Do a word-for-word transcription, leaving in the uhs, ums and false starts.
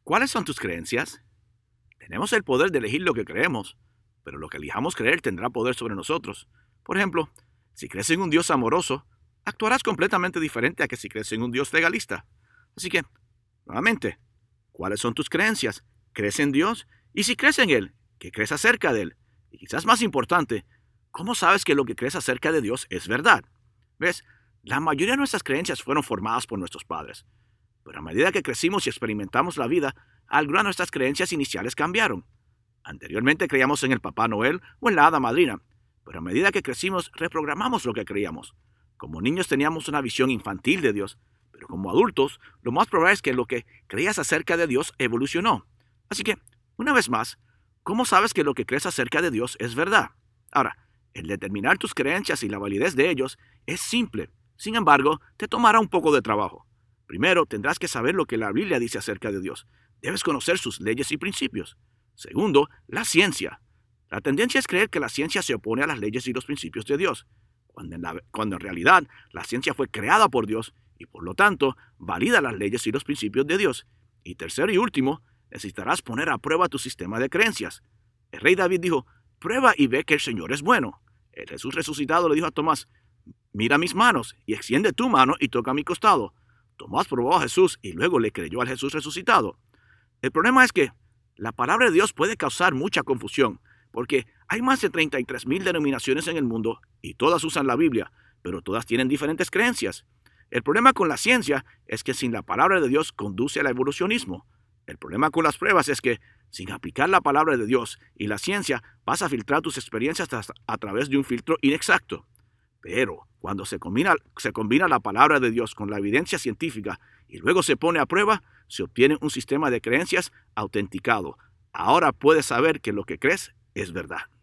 ¿Cuáles son tus creencias? Tenemos el poder de elegir lo que creemos, pero lo que elijamos creer tendrá poder sobre nosotros. Por ejemplo, si crees en un Dios amoroso, actuarás completamente diferente a que si crees en un Dios legalista. Así que, nuevamente, ¿cuáles son tus creencias? ¿Crees en Dios? Y si crees en Él, ¿qué crees acerca de Él? Y quizás más importante, ¿cómo sabes que lo que crees acerca de Dios es verdad? ¿Ves? La mayoría de nuestras creencias fueron formadas por nuestros padres. Pero a medida que crecimos y experimentamos la vida, algunas de nuestras creencias iniciales cambiaron. Anteriormente creíamos en el Papá Noel o en la Hada Madrina, pero a medida que crecimos reprogramamos lo que creíamos. Como niños teníamos una visión infantil de Dios, pero como adultos lo más probable es que lo que creías acerca de Dios evolucionó. Así que, una vez más, ¿cómo sabes que lo que crees acerca de Dios es verdad? Ahora, el determinar tus creencias y la validez de ellos es simple. Sin embargo, te tomará un poco de trabajo. Primero, tendrás que saber lo que la Biblia dice acerca de Dios. Debes conocer sus leyes y principios. Segundo, la ciencia. La tendencia es creer que la ciencia se opone a las leyes y los principios de Dios, cuando en, la, cuando en realidad la ciencia fue creada por Dios y por lo tanto valida las leyes y los principios de Dios. Y tercero y último, necesitarás poner a prueba tu sistema de creencias. El rey David dijo, prueba y ve que el Señor es bueno. El Jesús resucitado le dijo a Tomás, mira mis manos y extiende tu mano y toca mi costado. Tomás probó a Jesús y luego le creyó al Jesús resucitado. El problema es que la palabra de Dios puede causar mucha confusión, porque hay más de treinta y tres mil denominaciones en el mundo y todas usan la Biblia, pero todas tienen diferentes creencias. El problema con la ciencia es que sin la palabra de Dios conduce al evolucionismo. El problema con las pruebas es que sin aplicar la palabra de Dios y la ciencia vas a filtrar tus experiencias a través de un filtro inexacto. Pero cuando se combina, se combina la palabra de Dios con la evidencia científica y luego se pone a prueba, se obtiene un sistema de creencias autenticado. Ahora puedes saber que lo que crees es verdad.